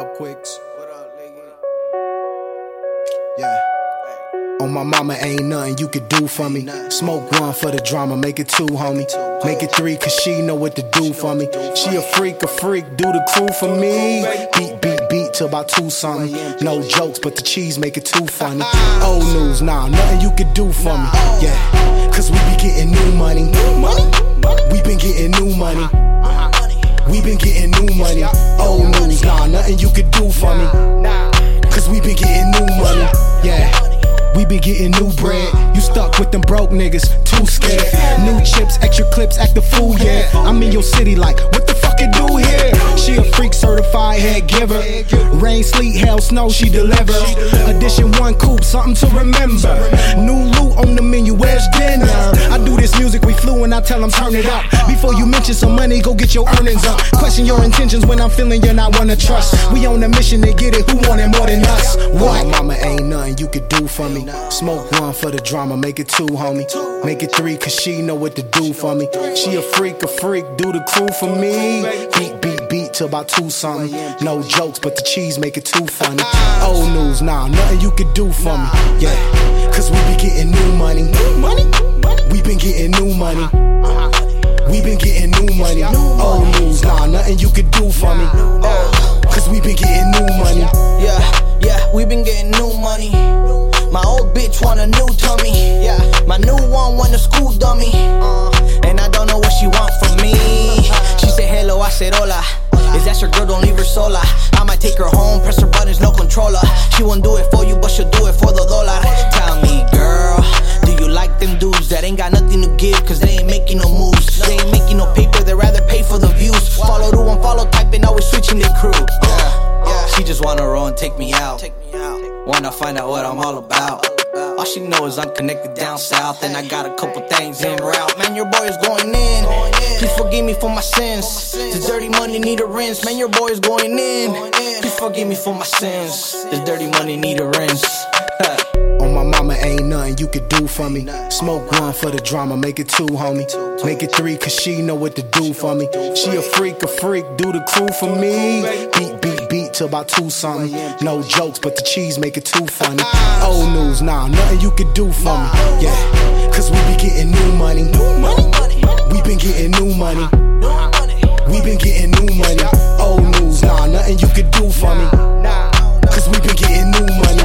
up, Quicks? What up, nigga? Yeah. On my mama, ain't nothing you could do for me. Smoke one for the drama, make it two, homie. Make it three, cause she know what to do for me. She a freak, do the crew for me. Beat till about 2 something. No jokes, but the cheese make it too funny. Old news, nah, nothing you could do for me. Yeah, cause we be getting new money. We been getting new money. We been getting new money. Old news, nah, nothing you could do for me. Cause we been getting new money. Yeah. We be getting new bread. You stuck with them broke niggas, too scared. New chips, extra clips, act the fool, yeah. I'm in your city like, what the fuck it do here? She a freak, certified head giver. Rain, sleet, hell, snow, she deliver. Edition 1 coupe, something to remember. New loot on the menu, where's dinner? I do this music, we flew and I tell them turn it up. Before you mention some money, go get your earnings up. Question your intentions when I'm feeling you're not one to trust. We on a mission to get it, who want it more than us? What? My mama ain't nothing you could do for me. Smoke one for the drama, make it 2, homie. Make it 3, cause she know what to do for me. She a freak, do the crew for me. Beat till about 2 something. No jokes, but the cheese make it too funny. Old news, nah, nothing you could do for me. Yeah, cause we be getting new money. We been getting new money. We been getting new money. Old news, nah, nothing you could do for me. Cause we been getting new money. Yeah, we been getting new money. My old bitch want a new tummy. Yeah, my new one want a school dummy. And I don't know what she want from me. She said hello, I said hola. Is that your girl? Don't leave her sola. I might take her home, press her buttons, no controller. She won't do it for you, but she'll do it for the dollar. Tell me, girl, do you like them dudes that ain't got nothing to give? Cause they ain't making no moves. They ain't making no paper, they rather pay for the views. Follow to unfollow typing, always switching the crew. She just wanna roll and take me out. Wanna find out what I'm all about. All she knows is I'm connected down south, and I got a couple things en route. Man, your boy is going in. Please forgive me for my sins. This dirty money need a rinse. Man, your boy is going in. Please forgive me for my sins. This dirty money need a rinse. On my mama, ain't nothing you could do for me. Smoke one for the drama, make it 2, homie. Make it 3, cause she know what to do for me. She a freak, do the crew for me. Beat till about 2 something. No jokes, but the cheese make it too funny. Old news, nah, nothing you could do for me. Yeah, cause we be getting new money. We been getting new money. We been getting new money. Old news, nah, nothing you could do for me. Cause we been getting new money.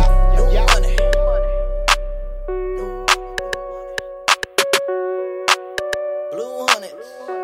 Blue Hornets.